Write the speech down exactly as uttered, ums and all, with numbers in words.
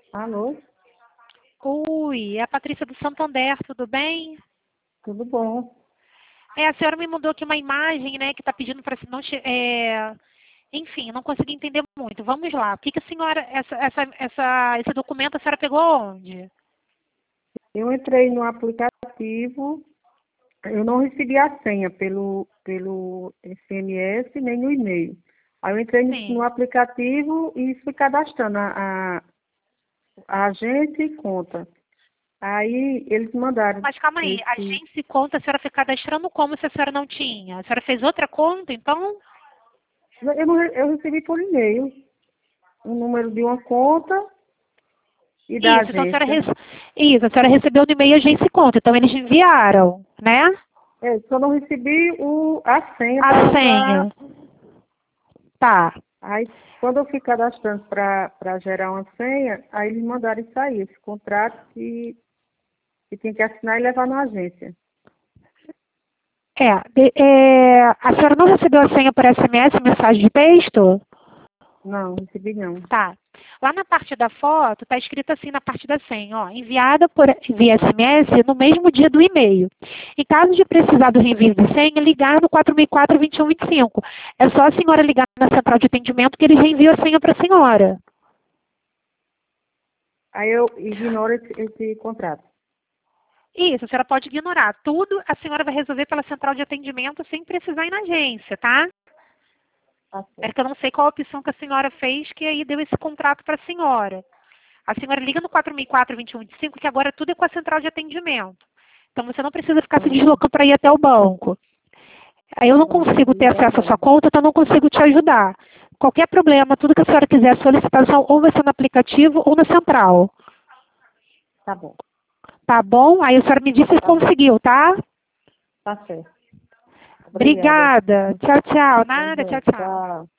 Alô, Oi, é a Patrícia do Santander, tudo bem? tudo bom? É, a senhora me mandou aqui uma imagem, né, que está pedindo para não che- é, enfim, eu não consegui entender muito. Vamos lá. O que, que a senhora, essa, essa, essa, esse documento a senhora pegou onde? Eu entrei no aplicativo, eu não recebi a senha pelo, pelo S M S nem no e-mail. Aí eu entrei no, no Sim. aplicativo e fui cadastrando a, a, a agência e conta. Aí eles mandaram Mas calma aí, a esse. agência e conta a senhora foi cadastrando como se a senhora não tinha? A senhora fez outra conta, então? Eu, não re- eu recebi por e-mail o número de uma conta e da Isso, então a senhora, agência. rece... Isso, a senhora recebeu no e-mail agência e conta, então eles enviaram, né? É, só não recebi o, a senha para A usar. senha. Tá. Aí, quando eu fui cadastrando para gerar uma senha, aí eles mandaram isso aí, esse contrato que, que tinha que assinar e levar na agência. É, de- é, a senhora não recebeu a senha por S M S, mensagem de texto? Não, recebi não. Tá. Lá na parte da foto, está escrito assim na parte da senha, ó, enviada por, via S M S no mesmo dia do e-mail. Em caso de precisar do reenvio de senha, ligar no quatro seis quatro, dois um dois cinco. É só a senhora ligar na central de atendimento que eles reenviam a senha para a senhora. Aí eu ignoro esse, esse contrato. Isso, a senhora pode ignorar. Tudo a senhora vai resolver pela central de atendimento sem precisar ir na agência, tá? Tá É certo. que eu não sei qual a opção que a senhora fez que aí deu esse contrato para a senhora. A senhora liga no quatro seis quatro, dois um dois cinco, que agora tudo é com a central de atendimento. Então você não precisa ficar se Hum, deslocando para ir até o banco. Aí eu não pronto, consigo vou ter ligar acesso à sua agora. conta, então eu não consigo te ajudar. Qualquer problema, tudo que a senhora quiser, solicitação ou vai ser no aplicativo ou na central. Tá bom, Tá bom? Aí a senhora me disse se tá bom. conseguiu, tá? Tá certo. Obrigada. Obrigada. Tchau, tchau. Tá Nada, tchau, bom, tchau. tchau.